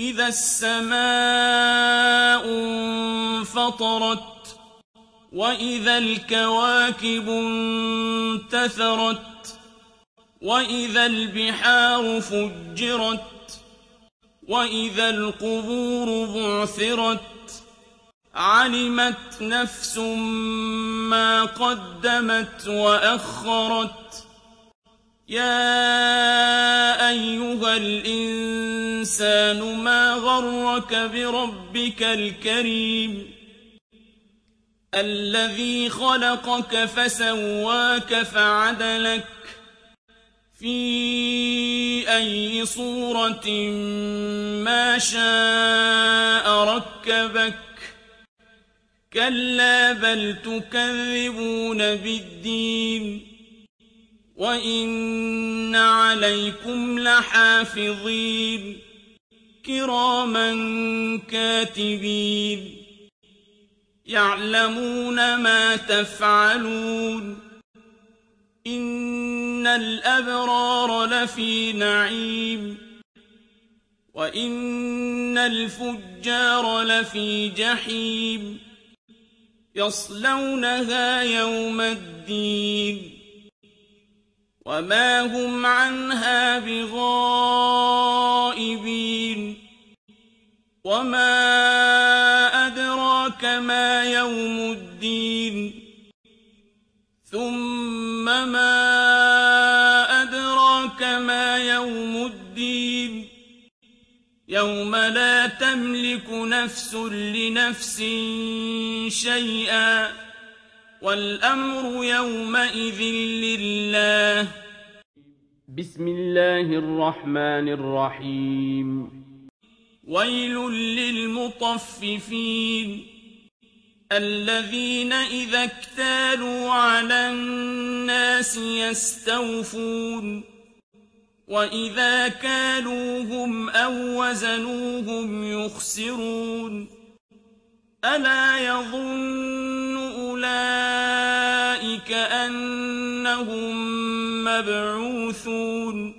إذا السماء انفطرت وإذا الكواكب انتثرت وإذا البحار فجرت وإذا القبور بعثرت علمت نفس ما قدمت وأخرت يا أيها الإنسان ما غرك بربك الكريم الذي خلقك فسواك فعدلك في أي صورة ما شاء ركبك كلا بل تكذبون بالدين وإن عليكم لحافظين كراما كاتبين يعلمون ما تفعلون إن الأبرار لفي نعيم وإن الفجار لفي جحيم يصلونها يوم الدين وما هم عنها بغائبين وما أدراك ما يوم الدين ثم ما أدراك ما يوم الدين يوم لا تملك نفس لنفس شيئا والأمر يومئذ لله. بسم الله الرحمن الرحيم. ويل للمطففين الذين إذا اكتالوا على الناس يستوفون وإذا كالوهم أو وزنوهم يخسرون ألا يظن أولئك أنهم مبعوثون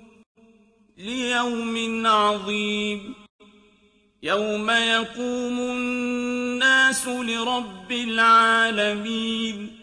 ليوم عظيم يوم يقوم الناس لرب العالمين